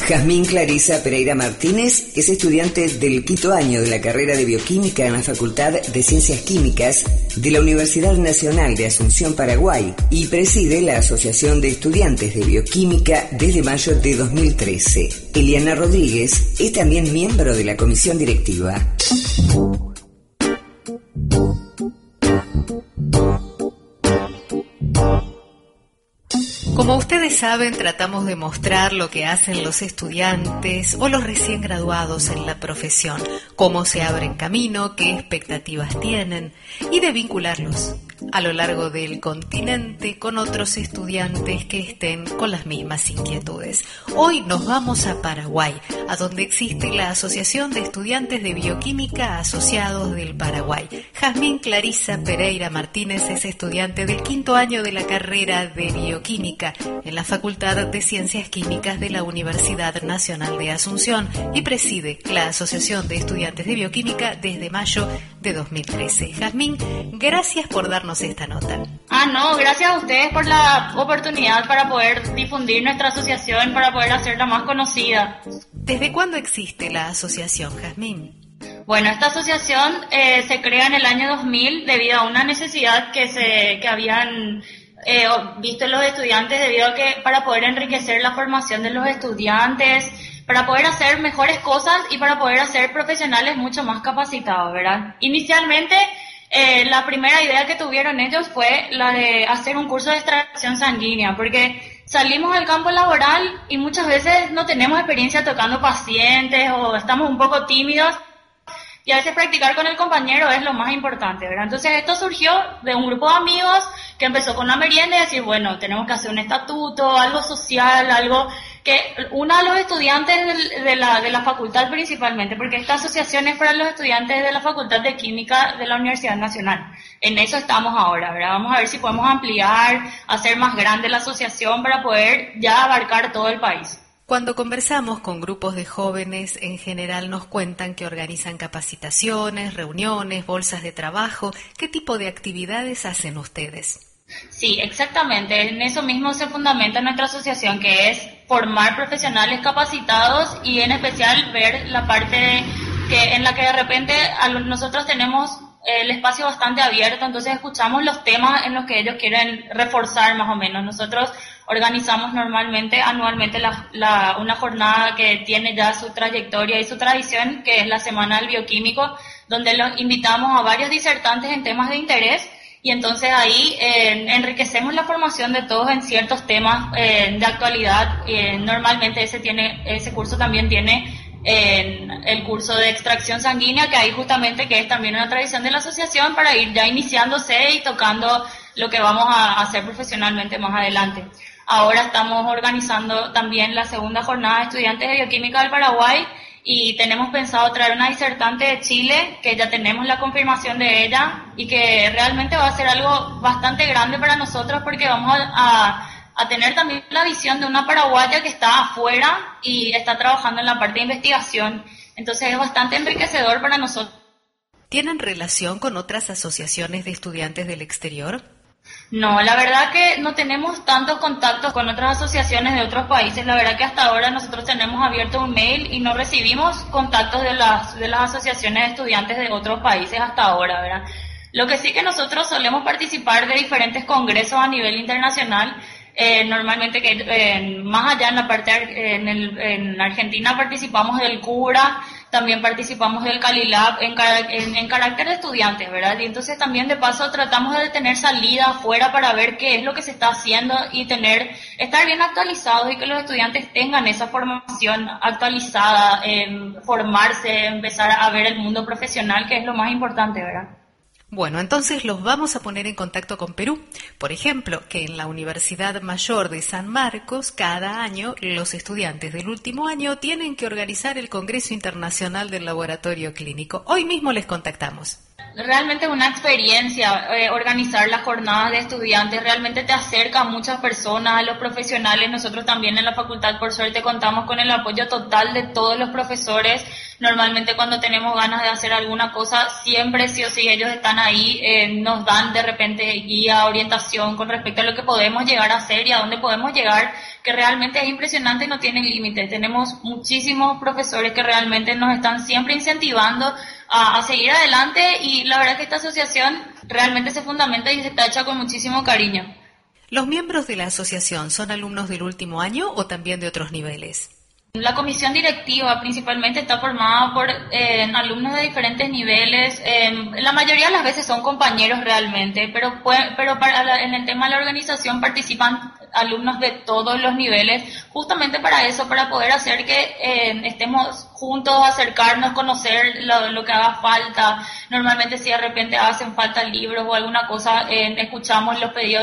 Jazmín Clarisa Pereira Martínez es estudiante del quinto año de la carrera de Bioquímica en la Facultad de Ciencias Químicas de la Universidad Nacional de Asunción, Paraguay, y preside la Asociación de Estudiantes de Bioquímica desde mayo de 2013. Eliana Rodríguez es también miembro de la comisión directiva. Como ustedes saben, tratamos de mostrar lo que hacen los estudiantes o los recién graduados en la profesión, cómo se abren camino, qué expectativas tienen y de vincularlos a lo largo del continente con otros estudiantes que estén con las mismas inquietudes. Hoy nos vamos a Paraguay, a donde existe la Asociación de Estudiantes de Bioquímica Asociados del Paraguay. Jazmín Clarisa Pereira Martínez es estudiante del quinto año de la carrera de Bioquímica en la Facultad de Ciencias Químicas de la Universidad Nacional de Asunción y preside la Asociación de Estudiantes de Bioquímica desde mayo de 2013. Jazmín, gracias por darnos esta nota. No, gracias a ustedes por la oportunidad para poder difundir nuestra asociación, para poder hacerla más conocida. ¿Desde cuándo existe la asociación, Jazmín? Bueno, esta asociación se crea en el año 2000 debido a una necesidad que habían visto los estudiantes, debido a que para poder enriquecer la formación de los estudiantes, para poder hacer mejores cosas y para poder hacer profesionales mucho más capacitados, ¿verdad? Inicialmente, la primera idea que tuvieron ellos fue la de hacer un curso de extracción sanguínea, porque salimos al campo laboral y muchas veces no tenemos experiencia tocando pacientes o estamos un poco tímidos y a veces practicar con el compañero es lo más importante, ¿verdad? Entonces esto surgió de un grupo de amigos que empezó con una merienda y decir, bueno, tenemos que hacer un estatuto, algo social, algo que una a los estudiantes de la facultad principalmente, porque esta asociación es para los estudiantes de la Facultad de Química de la Universidad Nacional. En eso estamos ahora, ¿verdad? Vamos a ver si podemos ampliar, hacer más grande la asociación para poder ya abarcar todo el país. Cuando conversamos con grupos de jóvenes, en general nos cuentan que organizan capacitaciones, reuniones, bolsas de trabajo. ¿Qué tipo de actividades hacen ustedes? Sí, exactamente. En eso mismo se fundamenta nuestra asociación, que es formar profesionales capacitados y en especial ver la parte en la que de repente nosotros tenemos el espacio bastante abierto, entonces escuchamos los temas en los que ellos quieren reforzar más o menos. Nosotros organizamos normalmente, anualmente, una jornada que tiene ya su trayectoria y su tradición, que es la Semana del Bioquímico, donde los invitamos a varios disertantes en temas de interés. Y entonces ahí enriquecemos la formación de todos en ciertos temas de actualidad. Normalmente ese curso también tiene el curso de extracción sanguínea, que ahí justamente que es también una tradición de la asociación para ir ya iniciándose y tocando lo que vamos a hacer profesionalmente más adelante. Ahora estamos organizando también la segunda jornada de estudiantes de Bioquímica del Paraguay, y tenemos pensado traer una disertante de Chile, que ya tenemos la confirmación de ella, y que realmente va a ser algo bastante grande para nosotros, porque vamos a tener también la visión de una paraguaya que está afuera y está trabajando en la parte de investigación. Entonces es bastante enriquecedor para nosotros. ¿Tienen relación con otras asociaciones de estudiantes del exterior? No, la verdad que no tenemos tantos contactos con otras asociaciones de otros países. La verdad que hasta ahora nosotros tenemos abierto un mail y no recibimos contactos de las asociaciones de estudiantes de otros países hasta ahora, ¿verdad? Lo que sí que nosotros solemos participar de diferentes congresos a nivel internacional. Normalmente más allá en la parte en Argentina participamos del CURA, también participamos del CaliLab en carácter de estudiantes, ¿verdad? Y entonces también de paso tratamos de tener salida afuera para ver qué es lo que se está haciendo y estar bien actualizados, y que los estudiantes tengan esa formación actualizada, formarse, empezar a ver el mundo profesional, que es lo más importante, ¿verdad? Bueno, entonces los vamos a poner en contacto con Perú. Por ejemplo, que en la Universidad Mayor de San Marcos, cada año, los estudiantes del último año tienen que organizar el Congreso Internacional del Laboratorio Clínico. Hoy mismo les contactamos. Realmente es una experiencia organizar las jornadas de estudiantes, realmente te acerca a muchas personas, a los profesionales. Nosotros también en la facultad, por suerte, contamos con el apoyo total de todos los profesores. Normalmente cuando tenemos ganas de hacer alguna cosa, siempre sí o sí ellos están ahí, nos dan de repente guía, orientación con respecto a lo que podemos llegar a hacer y a dónde podemos llegar, que realmente es impresionante y no tiene límite. Tenemos muchísimos profesores que realmente nos están siempre incentivando a seguir adelante, y la verdad que esta asociación realmente se fundamenta y se está hecha con muchísimo cariño. ¿Los miembros de la asociación son alumnos del último año o también de otros niveles? La comisión directiva principalmente está formada por alumnos de diferentes niveles. La mayoría de las veces son compañeros realmente, pero en el tema de la organización participan alumnos de todos los niveles, justamente para eso, para poder hacer que estemos juntos, acercarnos, conocer lo que haga falta. Normalmente si de repente hacen falta libros o alguna cosa, escuchamos los pedidos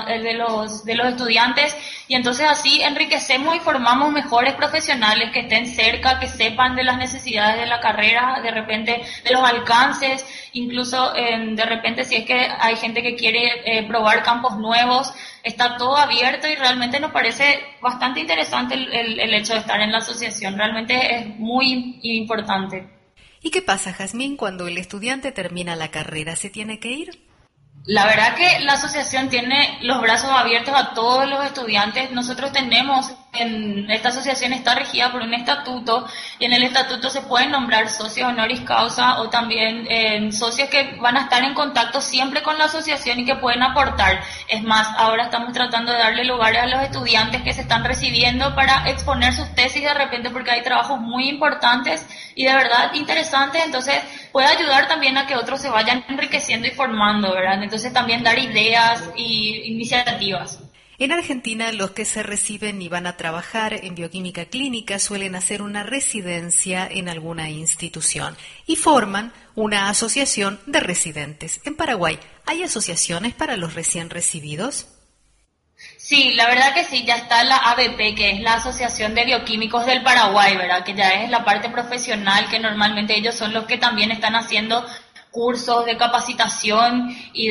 de los estudiantes, y entonces así enriquecemos y formamos mejores profesionales que estén cerca, que sepan de las necesidades de la carrera, de repente de los alcances, incluso de repente si es que hay gente que quiere probar campos nuevos. Está todo abierto y realmente nos parece bastante interesante el hecho de estar en la asociación. Realmente es muy importante. ¿Y qué pasa, Jazmín, cuando el estudiante termina la carrera? ¿Se tiene que ir? La verdad que la asociación tiene los brazos abiertos a todos los estudiantes. Nosotros esta asociación está regida por un estatuto, y en el estatuto se pueden nombrar socios honoris causa o también socios que van a estar en contacto siempre con la asociación y que pueden aportar. Es más, ahora estamos tratando de darle lugares a los estudiantes que se están recibiendo para exponer sus tesis de repente, porque hay trabajos muy importantes y de verdad interesantes, entonces puede ayudar también a que otros se vayan enriqueciendo y formando, ¿verdad? Entonces también dar ideas y iniciativas. En Argentina, los que se reciben y van a trabajar en bioquímica clínica suelen hacer una residencia en alguna institución y forman una asociación de residentes. En Paraguay, ¿hay asociaciones para los recién recibidos? Sí, la verdad que sí, ya está la ABP, que es la Asociación de Bioquímicos del Paraguay, ¿verdad? Que ya es la parte profesional, que normalmente ellos son los que también están haciendo cursos de capacitación y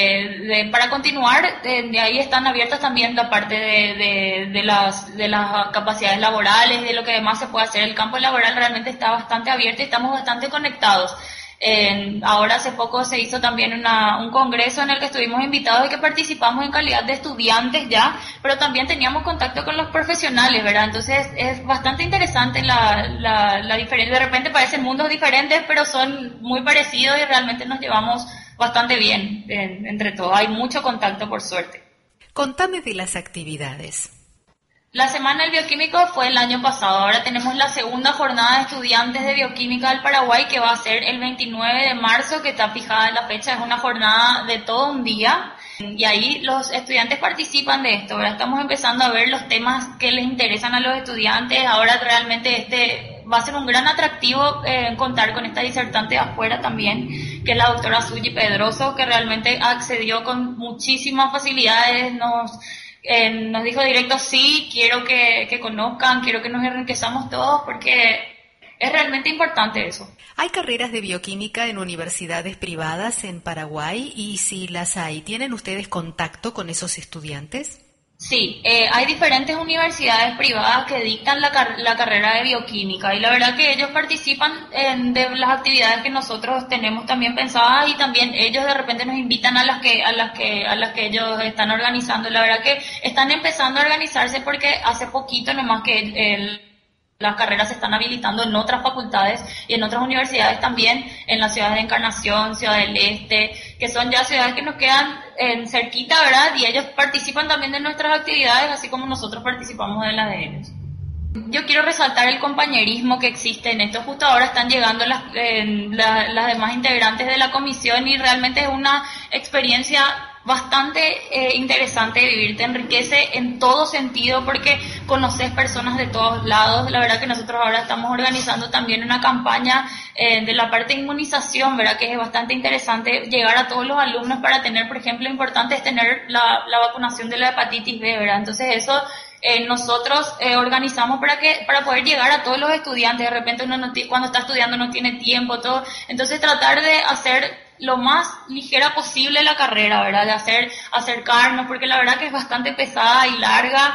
para continuar, de ahí están abiertas también la parte de las capacidades laborales, de lo que además se puede hacer. El campo laboral realmente está bastante abierto y estamos bastante conectados. Ahora hace poco se hizo también un congreso en el que estuvimos invitados y que participamos en calidad de estudiantes ya, pero también teníamos contacto con los profesionales, ¿verdad? Entonces es bastante interesante la diferencia. De repente parecen mundos diferentes, pero son muy parecidos y realmente nos llevamos bastante bien entre todos. Hay mucho contacto, por suerte. Contame de las actividades. La Semana del Bioquímico fue el año pasado. Ahora tenemos la segunda jornada de estudiantes de bioquímica del Paraguay, que va a ser el 29 de marzo, que está fijada en la fecha. Es una jornada de todo un día y ahí los estudiantes participan de esto. Ahora estamos empezando a ver los temas que les interesan a los estudiantes. Ahora realmente va a ser un gran atractivo contar con esta disertante de afuera también, que es la doctora Suyi Pedroso, que realmente accedió con muchísimas facilidades. Nos dijo directo, sí, quiero que conozcan, quiero que nos enriquezamos todos, porque es realmente importante eso. ¿Hay carreras de bioquímica en universidades privadas en Paraguay? Y si las hay, ¿tienen ustedes contacto con esos estudiantes? Sí, hay diferentes universidades privadas que dictan la carrera de bioquímica, y la verdad que ellos participan de las actividades que nosotros tenemos también pensadas, y también ellos de repente nos invitan a las que ellos están organizando. La verdad que están empezando a organizarse porque hace poquito nomás que las carreras se están habilitando en otras facultades y en otras universidades también, en las ciudades de Encarnación, Ciudad del Este, que son ya ciudades que nos quedan cerquita, ¿verdad? Y ellos participan también de nuestras actividades, así como nosotros participamos de las de ellos. Yo quiero resaltar el compañerismo que existe en esto. Justo ahora están llegando las demás integrantes de la comisión, y realmente es una experiencia bastante interesante de vivir. Te enriquece en todo sentido porque conoces personas de todos lados. La verdad que nosotros ahora estamos organizando también una campaña de la parte de inmunización, ¿verdad? Que es bastante interesante llegar a todos los alumnos para tener, por ejemplo, lo importante es tener la vacunación de la hepatitis B, ¿verdad? Entonces eso nosotros organizamos para poder llegar a todos los estudiantes. De repente uno cuando está estudiando no tiene tiempo, todo. Entonces tratar de hacer lo más ligera posible la carrera, ¿verdad? De acercarnos, porque la verdad que es bastante pesada y larga,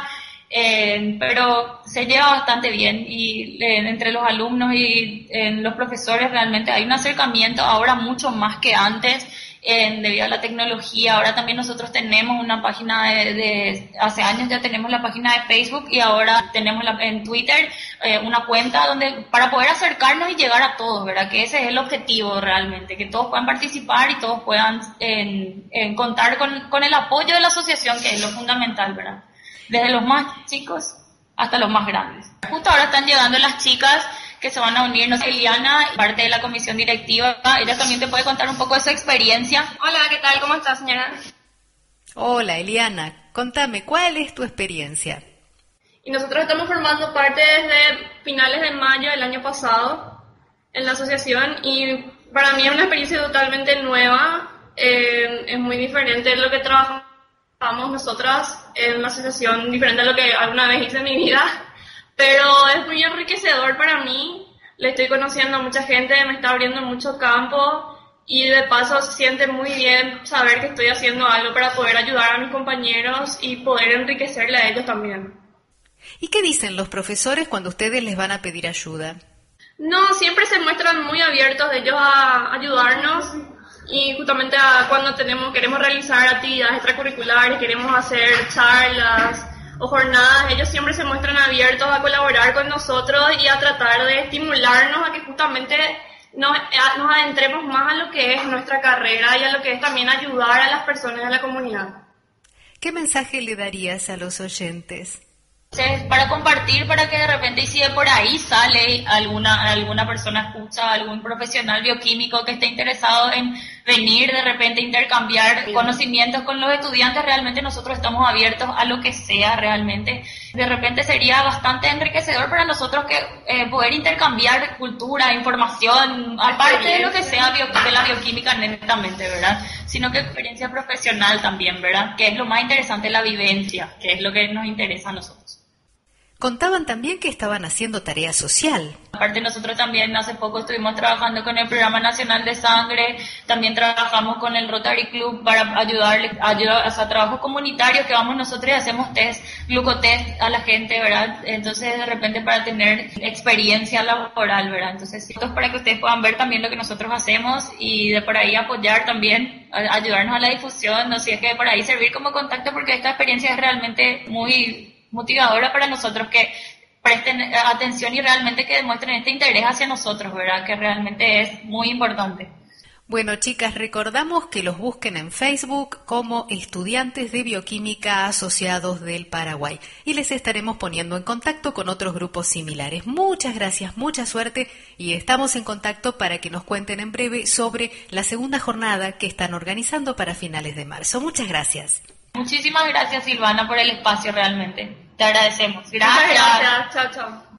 pero se lleva bastante bien, y entre los alumnos y los profesores realmente hay un acercamiento ahora mucho más que antes. debido a la tecnología. Ahora también nosotros tenemos una página hace años ya tenemos la página de Facebook y ahora tenemos en Twitter una cuenta para poder acercarnos y llegar a todos, ¿verdad? Que ese es el objetivo realmente, que todos puedan participar y todos puedan contar con el apoyo de la asociación, que es lo fundamental, ¿verdad? Desde los más chicos hasta los más grandes. Justo ahora están llegando las chicas que se van a unir, Eliana, parte de la comisión directiva. Ella también te puede contar un poco de su experiencia. Hola, ¿qué tal? ¿Cómo estás, señora? Hola, Eliana. Contame, ¿cuál es tu experiencia? Y nosotros estamos formando parte desde finales de mayo del año pasado en la asociación y para mí es una experiencia totalmente nueva. Es muy diferente de lo que trabajamos nosotras en una asociación, diferente a lo que alguna vez hice en mi vida. Pero es muy enriquecedor para mí, le estoy conociendo a mucha gente, me está abriendo mucho campo y de paso se siente muy bien saber que estoy haciendo algo para poder ayudar a mis compañeros y poder enriquecerle a ellos también. ¿Y qué dicen los profesores cuando ustedes les van a pedir ayuda? No, siempre se muestran muy abiertos ellos a ayudarnos y justamente cuando queremos realizar actividades extracurriculares, queremos hacer charlas o jornadas, ellos siempre se muestran abiertos a colaborar con nosotros y a tratar de estimularnos a que justamente nos adentremos más a lo que es nuestra carrera y a lo que es también ayudar a las personas de la comunidad. ¿Qué mensaje le darías a los oyentes? Para compartir, para que de repente, y si de por ahí sale alguna persona escucha, algún profesional bioquímico que esté interesado en venir de repente a intercambiar conocimientos con los estudiantes, realmente nosotros estamos abiertos a lo que sea realmente. De repente sería bastante enriquecedor para nosotros que poder intercambiar cultura, información, aparte de lo que sea de la bioquímica netamente, ¿verdad? Sino que experiencia profesional también, ¿verdad? Que es lo más interesante, la vivencia, que es lo que nos interesa a nosotros. Contaban también que estaban haciendo tarea social. Aparte nosotros también hace poco estuvimos trabajando con el Programa Nacional de Sangre, también trabajamos con el Rotary Club para ayudarle a trabajos comunitarios que vamos nosotros y hacemos glucotest a la gente, ¿verdad? Entonces de repente para tener experiencia laboral, ¿verdad? Entonces esto es para que ustedes puedan ver también lo que nosotros hacemos y de por ahí apoyar también, ayudarnos a la difusión, no sé, es que de por ahí servir como contacto porque esta experiencia es realmente muy motivadora para nosotros, que presten atención y realmente que demuestren este interés hacia nosotros, ¿verdad? Que realmente es muy importante. Bueno, chicas, recordamos que los busquen en Facebook como Estudiantes de Bioquímica Asociados del Paraguay y les estaremos poniendo en contacto con otros grupos similares. Muchas gracias, mucha suerte y estamos en contacto para que nos cuenten en breve sobre la segunda jornada que están organizando para finales de marzo. Muchas gracias. Muchísimas gracias, Silvana, por el espacio realmente. Te agradecemos. Gracias. Chao, chao.